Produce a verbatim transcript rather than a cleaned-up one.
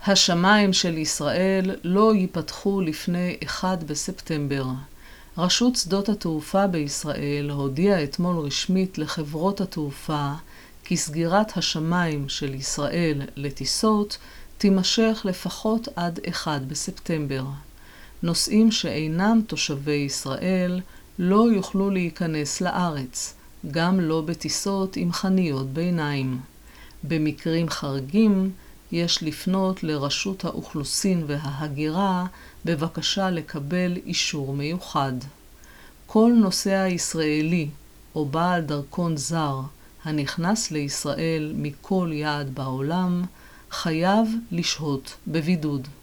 השמיים של ישראל לא ייפתחו לפני אחד בספטמבר. רשות שדות התעופה בישראל הודיעה אתמול רשמית לחברות התעופה כי סגירת השמיים של ישראל לטיסות תימשך לפחות עד אחד בספטמבר. נוסעים שאינם תושבי ישראל לא יוכלו להיכנס לארץ, גם לא בטיסות עם חניות ביניים. במקרים חריגים יש לפנות לרשות האוכלוסין וההגירה בבקשה לקבל אישור מיוחד. כל נוסע ישראלי או בעל דרכון זר הנכנס לישראל מכל יעד בעולם חייב לשהות בבידוד.